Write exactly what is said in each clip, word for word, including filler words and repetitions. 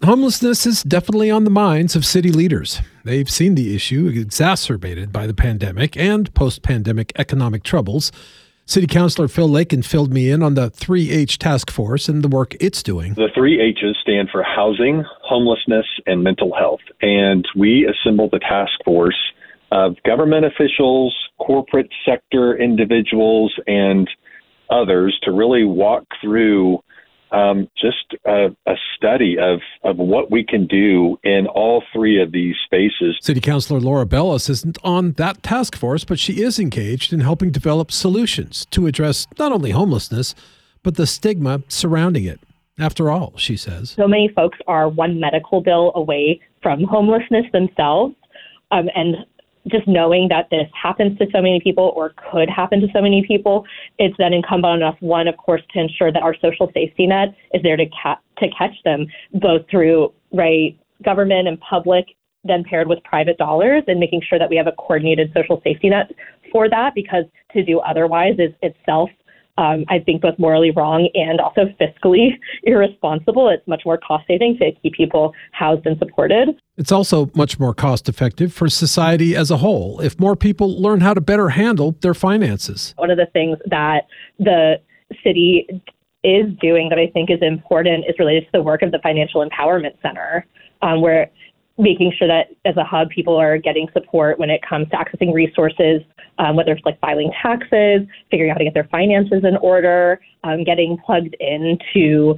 Homelessness is definitely on the minds of city leaders. They've seen the issue exacerbated by the pandemic and post-pandemic economic troubles. City Councilor Phil Lakin filled me in on the three H task force and the work it's doing. The three H's stand for housing, homelessness, and mental health. And we assembled a task force of government officials, corporate sector individuals, and others to really walk through um, just a, a study of, of what we can do in all three of these spaces. City Councilor Laura Bellis isn't on that task force, but she is engaged in helping develop solutions to address not only homelessness, but the stigma surrounding it. After all, she says, so many folks are one medical bill away from homelessness themselves, um, and just knowing that this happens to so many people or could happen to so many people, it's then incumbent on us, one, of course, to ensure that our social safety net is there to, ca- to catch them, both through right government and public, then paired with private dollars, and making sure that we have a coordinated social safety net for that, because to do otherwise is itself, um, I think, both morally wrong and also fiscally irresponsible. It's much more cost-saving to keep people housed and supported. It's also much more cost-effective for society as a whole if more people learn how to better handle their finances. One of the things that the city is doing that I think is important is related to the work of the Financial Empowerment Center, um, where making sure that as a hub, people are getting support when it comes to accessing resources, um, whether it's like filing taxes, figuring out how to get their finances in order, um, getting plugged into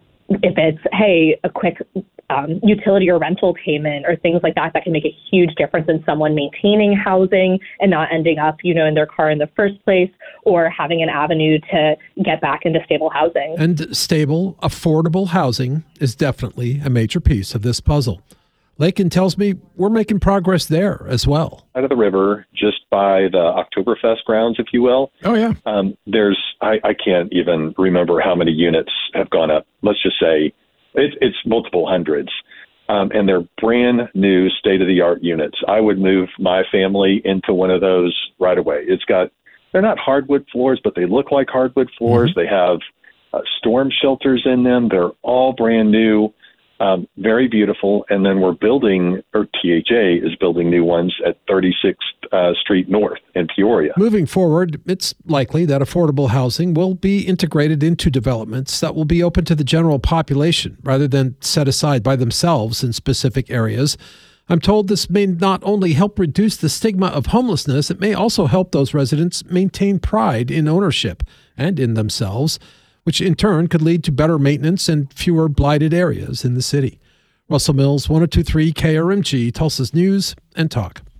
if it's, hey, a quick um, utility or rental payment or things like that, that can make a huge difference in someone maintaining housing and not ending up, you know, in their car in the first place, or having an avenue to get back into stable housing. And stable, affordable housing is definitely a major piece of this puzzle. Lakin tells me we're making progress there as well. Out of the river, just by the Oktoberfest grounds, if you will. Oh, yeah. Um, there's, I, I can't even remember how many units have gone up. Let's just say it, it's multiple hundreds. Um, and they're brand new state-of-the-art units. I would move my family into one of those right away. It's got, they're not hardwood floors, but they look like hardwood floors. Mm-hmm. They have uh, storm shelters in them. They're all brand new. Um, very beautiful. And then we're building, or T H A is building new ones at thirty-sixth uh, Street North in Peoria. Moving forward, it's likely that affordable housing will be integrated into developments that will be open to the general population rather than set aside by themselves in specific areas. I'm told this may not only help reduce the stigma of homelessness, it may also help those residents maintain pride in ownership and in themselves, which in turn could lead to better maintenance and fewer blighted areas in the city. Russell Mills, one oh two point three K R M G, Tulsa's News and Talk.